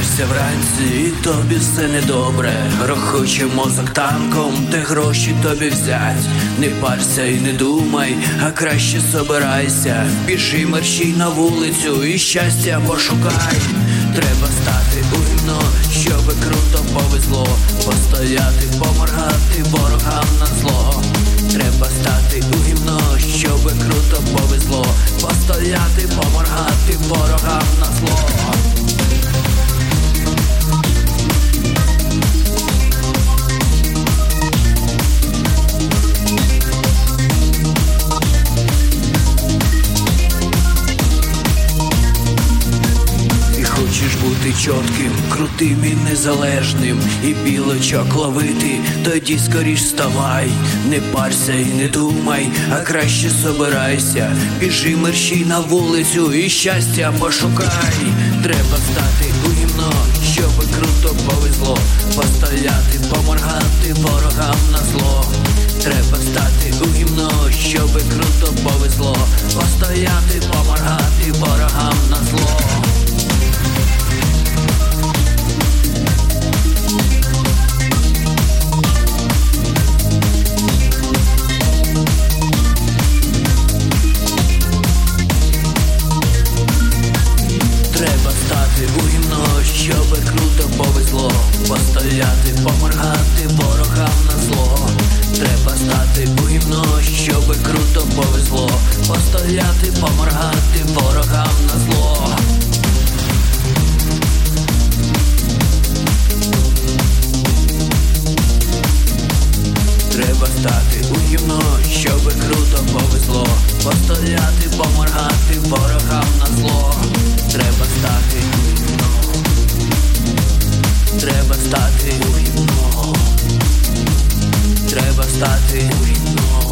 Прокидаєшся вранці і тобі все недобре. Рохоче мозок танком, де гроші тобі взять. Не парся і не думай, а краще собирайся. Біжи мерщій на вулицю і щастя пошукай. Треба стати у гімно, щоби круто повезло. Постояти, поморгати ворогам на зло. Треба стати у гімно, щоби круто повезло. Постояти, поморгати ворогам на зло. Хочеш бути чітким, крутим і незалежним, і білочок ловити, тоді скоріш вставай. Не парся і не думай, а краще собирайся. Біжи мерщій на вулицю і щастя пошукай. Треба стати у гімно, щоби круто повезло. Постояти, поморгати ворогам на зло. Треба стати у гімно, щоби круто повезло. Постояти, поморгати ворогам на зло. Треба стати у гімно, щоби круто повезло. Постояти, поморгати ворогам на зло. Треба стати у гімно, щоби круто повезло. Постояти, поморгати ворогам на зло. Треба стати у гімно, щоби круто повезло. Постояти, поморгати ворогам на зло. Треба стати у гімно. Треба стати у гімно. Треба стати у гімно.